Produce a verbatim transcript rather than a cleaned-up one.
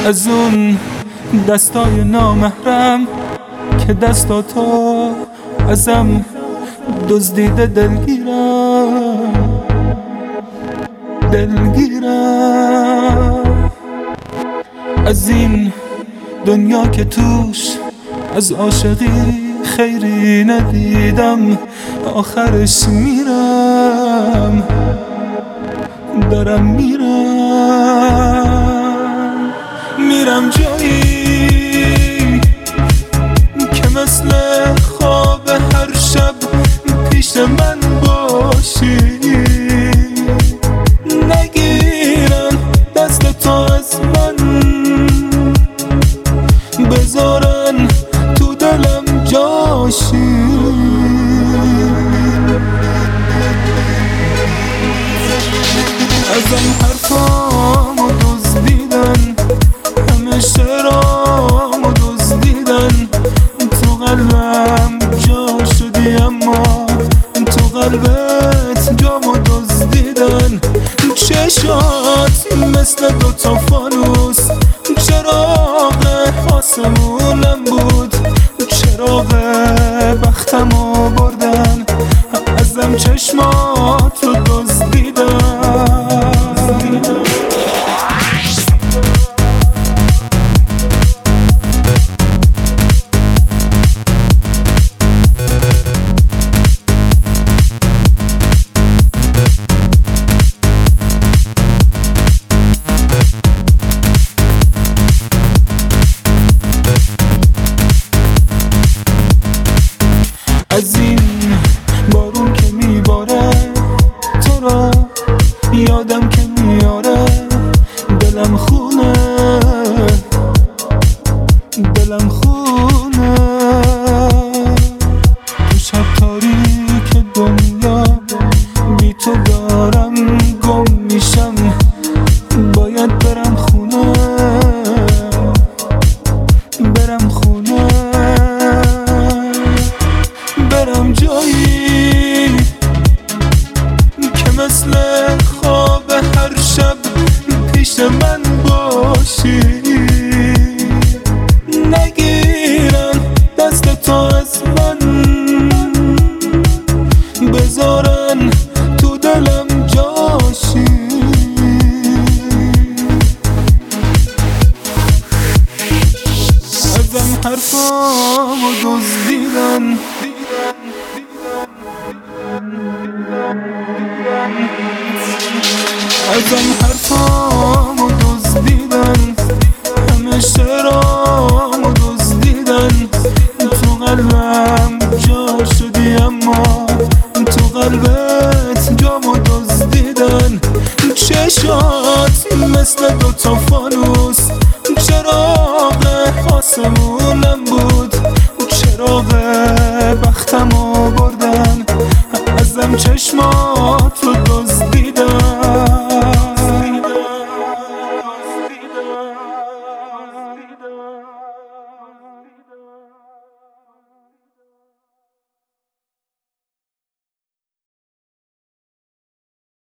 از اون دستای نامحرم که دستاتو ازم دزدیده دلگیرم دلگیرم از این دنیا که توش از عاشقی خیری ندیدم آخرش میرم دارم میرم میرم جایی که مثل خواب هر شب پیش من باشی نگیرن دست تو از من بذارن تو دلم جاشی ازم حرفامو دزدیدن همه شعرامو دزدیدن تو قلبم جا شدی اما تو قلبت جامو دزدیدن چشات مثل دوتا فانوس چراغ آسمونم بود چراغ بختمو بردن ازم چشمات رو دزدیدن از این بارون که میباره تو را یادم که میاره دلم خونه دلم خونه تو شب تاریک دنیا بی تو دارم گم میشم باید برم خونه برم خونه برم جایی که مثل خواب هر شب پیش من باشی نگیرن دست تو از من بذارن تو دلم جاشی ازم حرفامو دزدیدن ازم حرفامو دزدیدن همه شعرامو دزدیدن تو قلبم جا شدی اما تو قلبت جامو دزدیدن چشات مثل دوتا فانوس چراغ آسمونم بود